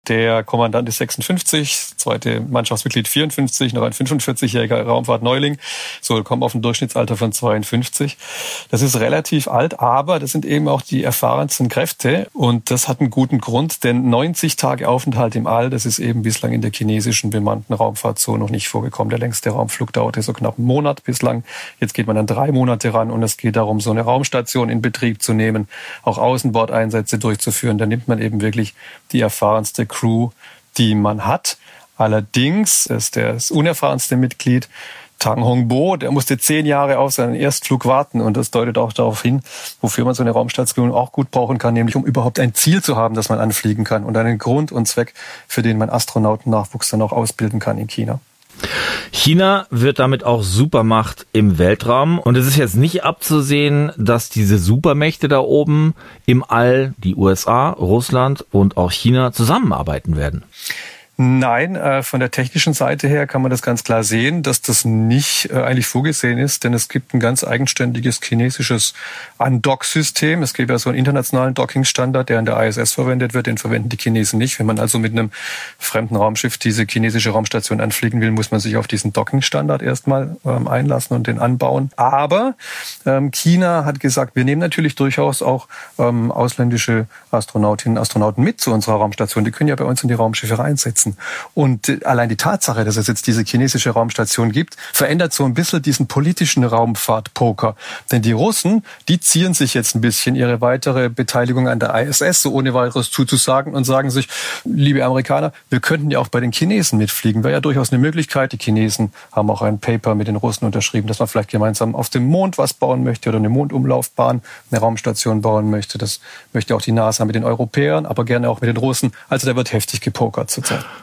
Der Kommandant ist 56, zweite Mannschaftsmitglied 54, noch ein 45-jähriger Raumfahrtneuling. So, kommen auf ein Durchschnittsalter von 52. Das ist relativ alt, aber das sind eben auch die erfahrensten Kräfte. Und das hat einen guten Grund, denn 90 Tage Aufenthalt im All, das ist eben bislang in der chinesischen bemannten Raumfahrt so noch nicht vorgekommen. Der längste Raumflug dauerte so knapp einen Monat bislang. Jetzt geht man dann 3 Monate ran und es geht darum, so eine Raumstation in Betrieb zu nehmen, auch Außenbordeinsätze durchzuführen. Da nimmt man eben wirklich die erfahrenste Crew, die man hat. Allerdings ist das unerfahrenste Mitglied Tang Hongbo, der musste 10 Jahre auf seinen Erstflug warten und das deutet auch darauf hin, wofür man so eine Raumstation auch gut brauchen kann, nämlich um überhaupt ein Ziel zu haben, das man anfliegen kann und einen Grund und Zweck, für den man Astronautennachwuchs dann auch ausbilden kann in China. China wird damit auch Supermacht im Weltraum und es ist jetzt nicht abzusehen, dass diese Supermächte da oben im All, die USA, Russland und auch China zusammenarbeiten werden. Nein, von der technischen Seite her kann man das ganz klar sehen, dass das nicht eigentlich vorgesehen ist, denn es gibt ein ganz eigenständiges chinesisches Undock-System. Es gibt ja so einen internationalen Docking-Standard, der in der ISS verwendet wird, den verwenden die Chinesen nicht. Wenn man also mit einem fremden Raumschiff diese chinesische Raumstation anfliegen will, muss man sich auf diesen Docking-Standard erstmal einlassen und den anbauen. Aber China hat gesagt, wir nehmen natürlich durchaus auch ausländische Astronautinnen und Astronauten mit zu unserer Raumstation. Die können ja bei uns in die Raumschiffe reinsetzen. Und allein die Tatsache, dass es jetzt diese chinesische Raumstation gibt, verändert so ein bisschen diesen politischen Raumfahrtpoker. Denn die Russen, die ziehen sich jetzt ein bisschen ihre weitere Beteiligung an der ISS, so ohne weiteres zuzusagen und sagen sich, liebe Amerikaner, wir könnten ja auch bei den Chinesen mitfliegen. Wäre ja durchaus eine Möglichkeit. Die Chinesen haben auch ein Paper mit den Russen unterschrieben, dass man vielleicht gemeinsam auf dem Mond was bauen möchte oder eine Mondumlaufbahn, eine Raumstation bauen möchte. Das möchte auch die NASA mit den Europäern, aber gerne auch mit den Russen. Also da wird heftig gepokert zurzeit.